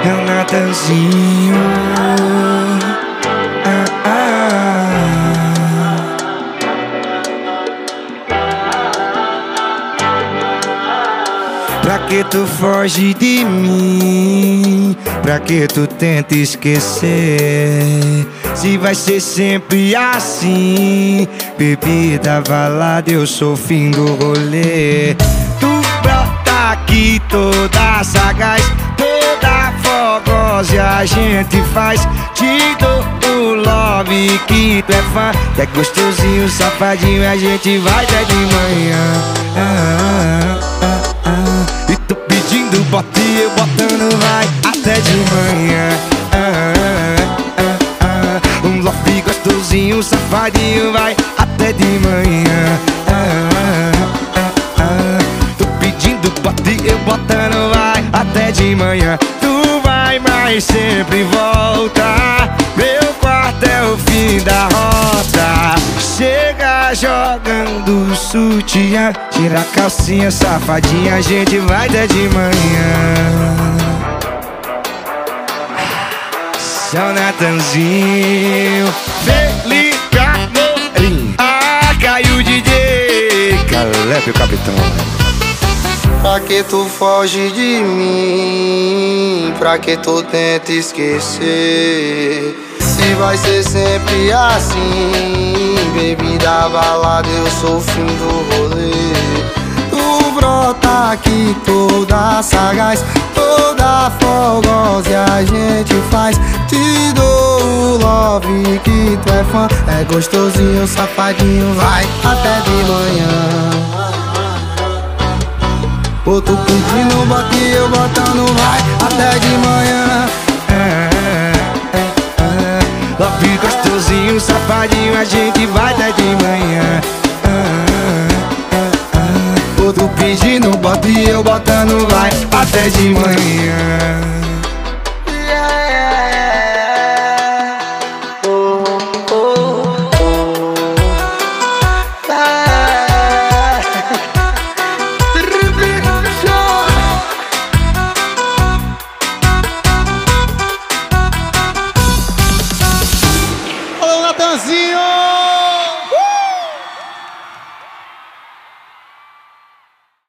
é o Natanzinho. Pra que tu foge de mim? Pra que tu tenta esquecer? Se vai ser sempre assim. Bebida, balada, eu sou o fim do rolê. Tu brota aqui toda sagaz, toda fogosa e a gente faz. Te dou o love que tu é fã. É gostosinho, safadinho, a gente vai até de manhã. E tu pedindo bota e eu botando vai até de manhã. Um love gostosinho, safadinho, vai até de manhã. Tu pedindo bota e eu botando vai até de manhã. Tu vai, mas sempre volta. Meu quarto é o fim da rota. Chega jogando sutiã, tira a calcinha, safadinha, a gente vai até de manhã. Seu Natanzinho, Felipe Amorim, caiu o DJ Caleb, o capitão. Pra que tu foge de mim? Pra que tu tenta esquecer? Se vai ser sempre assim. Bebida, balada, eu sou o fim do rolê. Tu brota aqui toda sagaz, toda fogosa e a gente faz. Te dou o love que tu é fã. É gostosinho, safadinho, vai até de manhã. Ô, tu pedindo bota e eu botando vai até de manhã. Love gostosinho, safadinho, a gente vai até de manhã. Ô, tu pedindo bota e eu botando vai até de manhã.